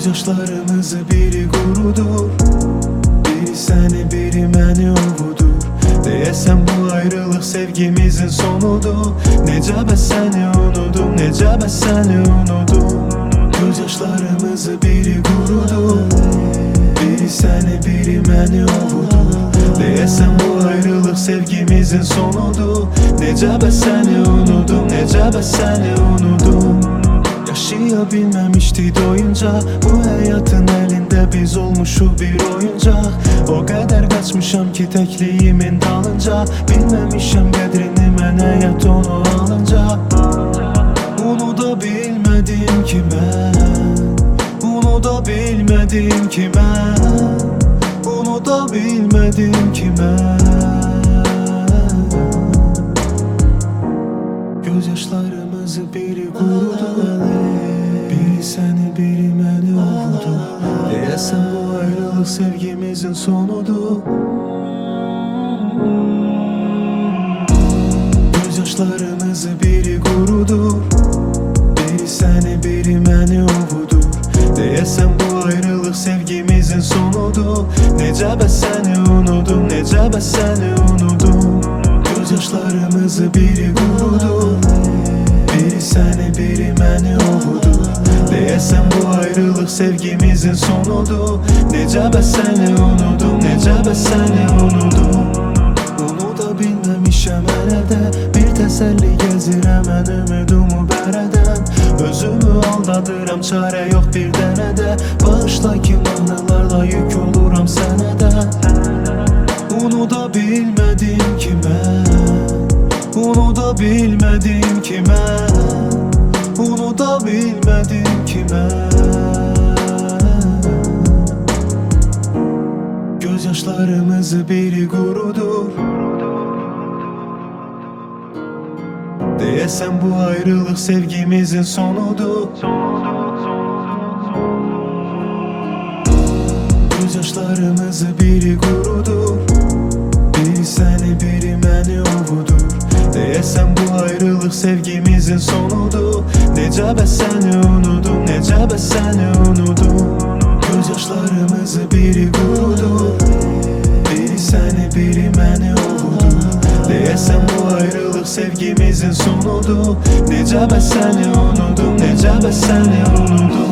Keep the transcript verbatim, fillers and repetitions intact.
Gözyaşlarımızı biri qurudur, biri seni biri məni ovudur. Deyəsən bu ayrılıq sevgimizin sonudur. Necə bəs səni unudum, necə bəs səni unudum. Gözyaşlarımızı biri qurudur, biri səni biri məni ovudur. Deyəsən bu ayrılıq sevgimizin sonudur. Necə bəs səni unudum, necə bəs səni unudum. Yaşaya bilməmişdik doyunca, bu həyatın əlində biz olmuşuq bir oyuncaq. O qədər qaçmışam ki təkliyimin dalınca, bilməmişəm qədrini mən həyat onu alınca. Unuda bilmədim ki mən, unuda bilmədim ki mən, unuda bilmədim ki mən. Gözyaşlarımızı biri qurudu, biri səni biri məni ovudu. Deyəsən bu ayrılıq sevgimizin sonudur. Gözyaşlarımızı biri qurudur, biri səni biri məni ovudur. Deyəsən bu ayrılıq sevgimizin sonudur. Necə bəs səni unudum, necə bəs səni unudum. Gözyaşlarımızı biri qurudur, biri səni biri məni ovudur. Deyəsən bu ayrılıq sevgimizin sonudur. Necə bəs səni unudum, necə bəs səni unudum. Unuda bilməmişəm hələ də, bir təsəlli gəzirəm mən ümidumu bərədən. Özümü aldadıram, çarə yox bir dənə də. Bağışla ki mahnılarla yük oluram sənə də. Unuda bilmədim ki mən, unuda bilmədim ki mən, unuda bilmədim ki mən. Gözyaşlarımızı biri qurudur, deyəsən bu ayrılıq sevgimizin sonudur. Gözyaşlarımızı biri qurudur, biri səni biri məni ovudur. Deyəsən bu ayrılıq sevgimizin sonudur. Necə bəs səni unudum, necə bəs səni unudum. Gözyaşlarımızı biri qurudur, biri səni biri məni ovudur. Deyəsən bu ayrılıq sevgimizin sonudur. Necə bəs səni unudum, necə bəs səni unudum.